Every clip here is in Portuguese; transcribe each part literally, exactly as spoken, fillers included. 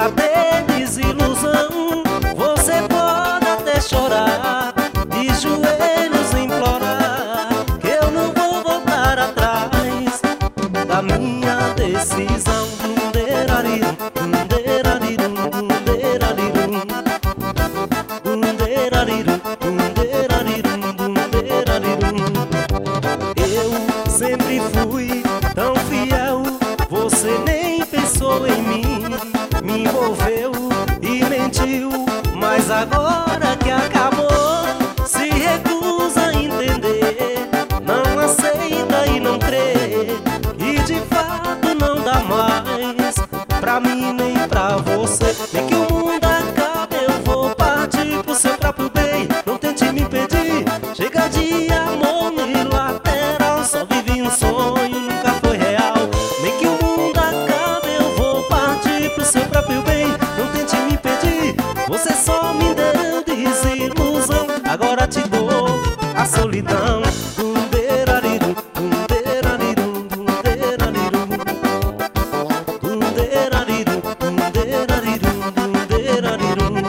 ter desilusão. Você pode até chorar, de joelhos implorar, que eu não vou voltar atrás da minha decisão. Dunderarirum, dunderarirum, dunderarirum, dunderarirum, dunderarirum, dunderarirum. Eu sempre fui tão fiel, você nem pensou em mim, me envolveu e mentiu, mas agora que acabou, se recusa a entender, não aceita e não crê, e de fato não dá mais pra mim nem pra você. Nem que o mundo acabe, eu vou partir pro seu próprio bem, não tente me impedir. Chega de amor unilateral, só vivi um sonho, nunca foi real. Nem que o mundo acabe, eu vou partir pro seu próprio bem, não tente me impedir. Você só me deu desilusão, agora te dou a solidão. Dunderarirum, dunderarirum, dunderarirum, dunderarirum, dunderarirum, dunderarirum.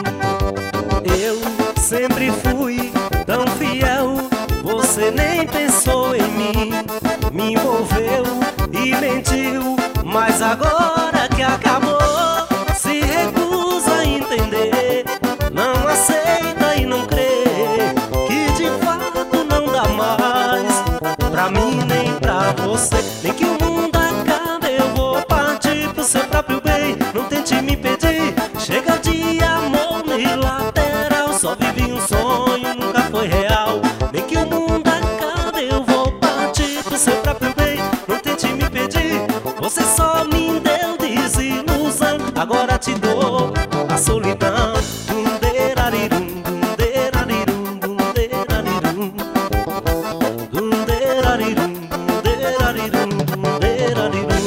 Eu sempre fui tão fiel, você nem pensou em mim, me envolveu e mentiu, mas agora que acabou, se recusa a entender, não aceita e não crê, que de fato não dá mais pra mim nem pra você. Nem que o mundo acabe, eu vou partir pro seu próprio bem, não tente me impedir. Chega de amor unilateral, só vivi um sonho, nunca foi real. Nem que o mundo acabe, eu vou partir pro seu próprio bem, não tente me impedir. Você só me deu desilusão, agora te dou a solidão. Dunderarirum, dunderarirum, dunderarirum, dunderarirum, dunderarirum, dunderarirum,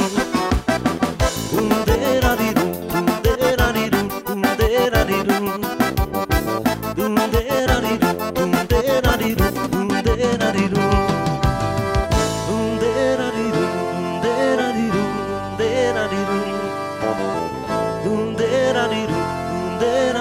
dunderarirum, dunderarirum, dunderarirum, dunderarirum, dunderarirum, dunderarirum, dunderarirum, dunderarirum, dunderarirum, dunderarirum, dunderarirum.